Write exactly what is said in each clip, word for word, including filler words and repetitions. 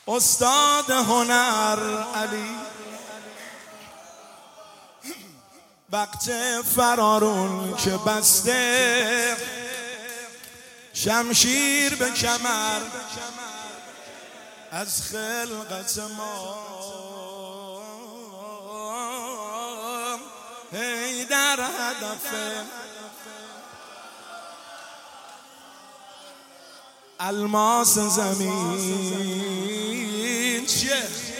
استاد هنر علی، وقت فرارون که بسته شمشیر به کمر از خلقت ما، هی در هدف الماس زمین چیه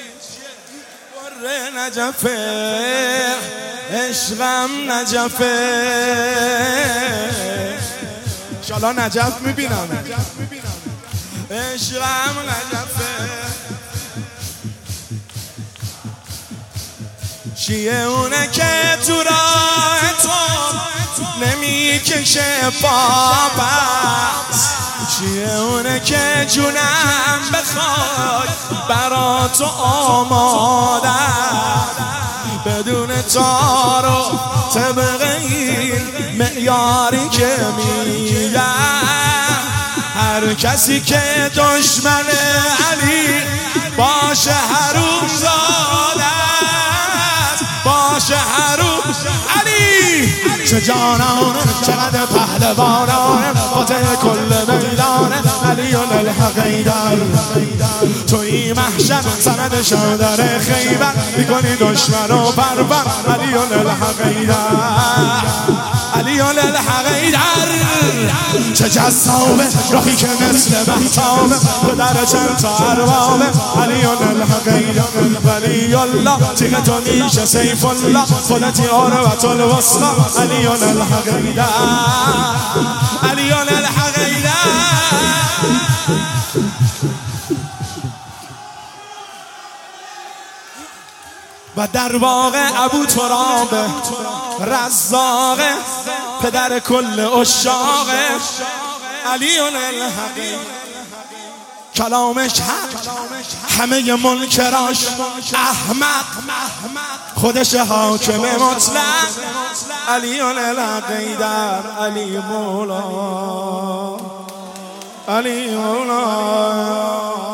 بره نجفه، عشقم نجفه، انشالله نجف میبینم، عشقم نجفه، چیه اونه که تو راه تو نمیکشه پا پس، چیه اونه که جونم بخواد برا تو آماده بدون تار و طبق این معیاری که میگم، هر کسی که دشمن علی باشه حروم زاده باشه حروم علی، چه جانانه چقدر پهلوانانه فاتح کل میدانه علی الحق ایدر، توی محشر سند شادر خیبر میکنی دشمن و پرور علی الحق ایدر، علی الحق ایدر، چه جذابه راهی که مثل مهتابه پدر چند تا اربابه علی الحق ایدر، ولی الله تیغ تو میشه سیف الله خودتی عروت الوسطی علی الحق ایدر، علی الحق ایدر، و در واقع ابو تراب رزاق پدر کل عشاق علی الحق، کلامش حق همه منکراش احمق، خودش حاکم مطلق علی الحق ایدر، علی مولا، علی مولا.